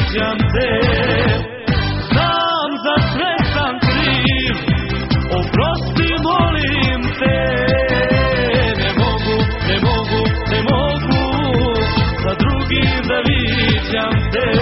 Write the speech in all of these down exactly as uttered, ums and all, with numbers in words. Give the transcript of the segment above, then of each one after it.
viđam te. Znam za sve sam kriv, oprosti molim te. Ne mogu, ne mogu, ne mogu za drugim da viđam te.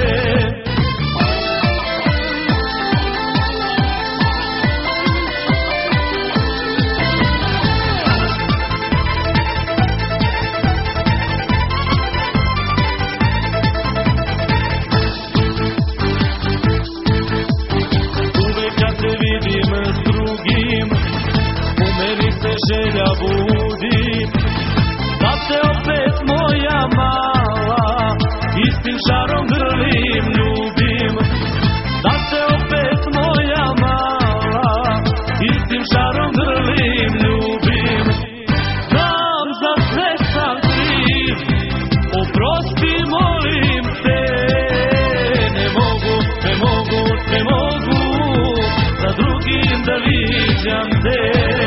Želja budi da te opet moja mala istim žarom grlim ljubim, da te opet moja mala istim žarom grlim ljubim. Znam za sve sam kriv, oprosti molim te. Ne mogu, ne mogu, ne mogu za drugim da viđam te.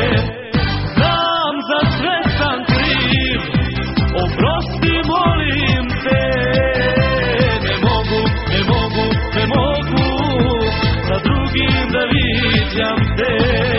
Oprosti molim te, ne mogu, ne mogu, ne mogu za drugim da viđam te.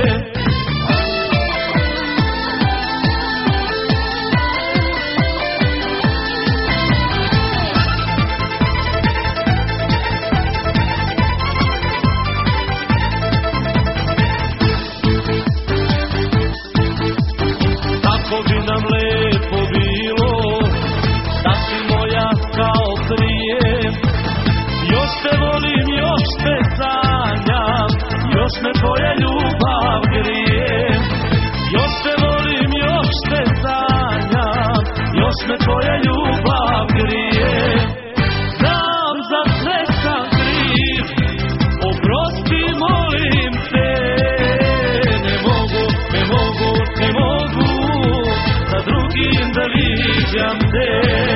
Tako bi nam lepo bilo, da si moja kao prije. Još te volim, još te sanjam, još me tvoja ljubav grije. Još te volim, još te sanjam, još me tvoja ljubav grije. Znam za sve sam kriv, oprosti molim te. Ne mogu, ne mogu, ne mogu za drugim da viđam te.